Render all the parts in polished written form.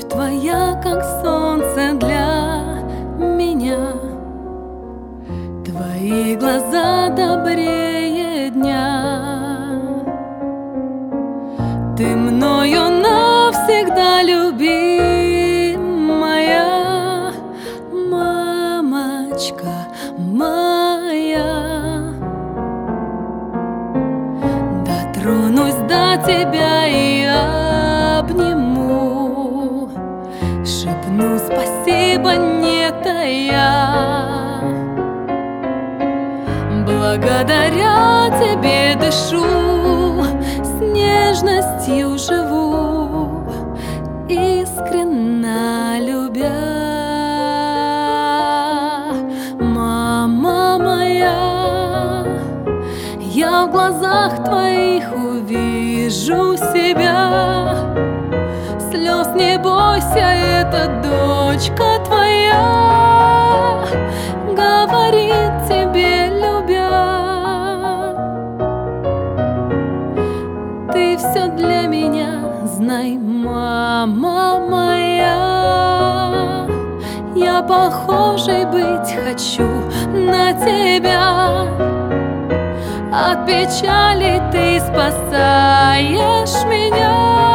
твоя, как солнце для меня. Твои глаза добрее дня. Ты мною навсегда любимая, мамочка моя. Дотронусь до тебя и обниму, шепну спасибо не тая. Благодаря тебе дышу, с нежностью живу, искренне любя. Мама моя, я в глазах твоих увижу себя. Слез не бойся, это дочка твоя говорит тебе, любя. Ты все для меня, знай, мама моя. Я похожей быть хочу на тебя. От печали ты спасаешь меня.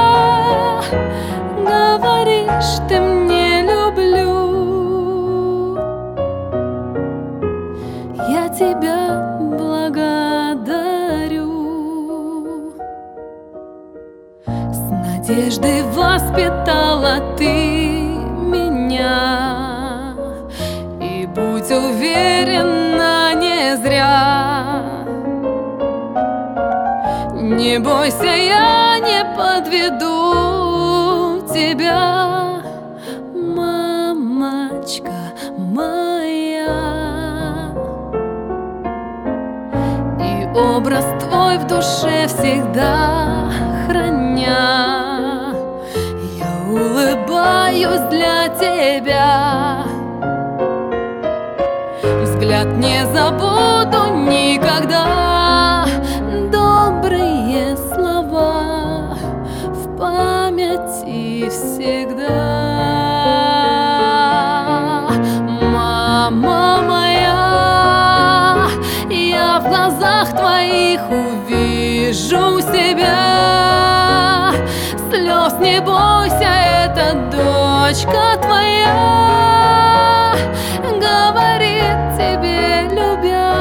Говоришь ты мне, люблю. Я тебя благодарю. С надеждой воспитала ты меня, и будь уверена, не зря. Не бойся, я не подведу тебя, мамочка моя. И образ твой в душе всегда храня, я улыбаюсь для тебя. Взгляд не забуду никогда, добрые слова в памяти всегда. Мама моя, я в глазах твоих увижу себя. Слез не бойся, это дочка твоя говорит тебе, любя.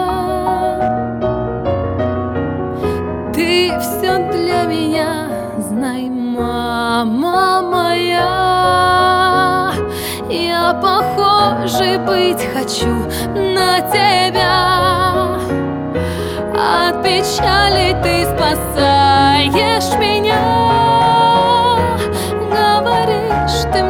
Ты все для меня, знай, мама моя. Я похожей быть хочу на тебя. От печали ты спасаешь меня. Говоришь ты